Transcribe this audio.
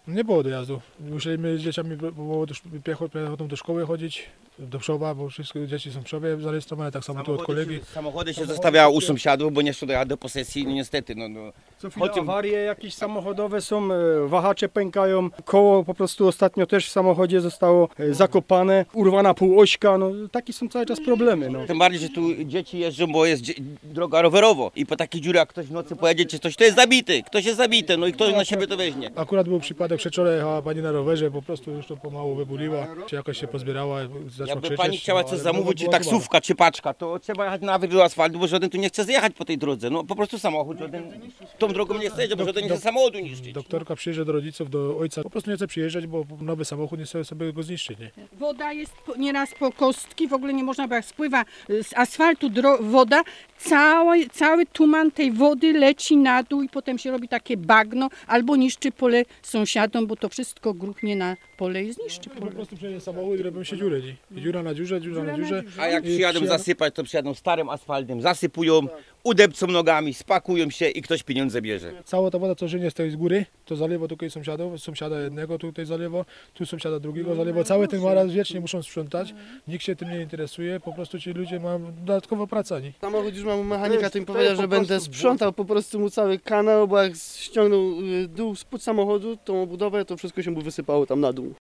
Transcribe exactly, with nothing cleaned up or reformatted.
Nie było dojazdu. Musieliśmy z dzieciami było do, szp- piechot- piechotą do szkoły chodzić, do Przowa, bo wszystkie dzieci są w Przowie zarejestrowane, tak samo tu od kolegi. Się, samochody się zostawiało u sąsiadów, bo nie szło do posesji, no niestety. No, no. Co chwilę Chodzą- awarie jakieś samochodowe są, e, wahacze pękają, koło po prostu ostatnio też w samochodzie zostało e, zakopane, urwana półośka, no takie są cały czas problemy. No. Tym bardziej, że tu dzieci jeżdżą, bo jest dzie- droga rowerowo i po takiej dziurze jak ktoś w nocy pojedzie, czy coś, to jest zabity, ktoś jest zabity, no i kto na siebie to weźmie. Akurat był przypadek, przedwczoraj jechała pani na rowerze, po prostu już to pomału wybuliła, czy jakoś się pozbierała, zaczęła Jakby krzyczeć. pani chciała no, coś ale zamówić, czy była taksówka, czy paczka, to trzeba jechać nawet do asfaltu, bo żaden tu nie chce zjechać po tej drodze. No po prostu samochód żaden tą drogą nie chce, bo żaden nie chce samochodu niszczyć. Doktorka przyjeżdża do rodziców, do ojca, po prostu nie chce przyjeżdżać, bo nowy samochód nie chce sobie go zniszczyć. Nie? Woda jest po- nieraz po kostki, w ogóle nie można, bo jak spływa y, z asfaltu dro- woda, cały, cały tuman tej wody leci na dół i potem się robi takie bagno, albo niszczy pole sąsiadom, bo to wszystko gruchnie na pole i zniszczy Po pole. prostu przyjedzie samochód i robią się dziury. Nie? I dziura na dziurze, dziura na dziurze. A jak I przyjadą przyjadą- zasypać, to przyjadą starym asfaltem, zasypują, udepcą nogami, spakują się i ktoś pieniądze bierze. Cała ta woda, co żynie z tej z góry, to zalewa tutaj sąsiadów, sąsiada jednego tutaj zalewa, tu sąsiada drugiego zalewa. Cały ten maraz wiecznie muszą sprzątać, nikt się tym nie interesuje, po prostu ci ludzie mają dodatkowo pracę. Nie? Samochód już mam u mechanika, to mi powiedział, że będę sprzątał po prostu mu cały kanał, bo jak ściągnął y, dół spód samochodu, tą obudowę, to wszystko się mu wysypało tam na dół.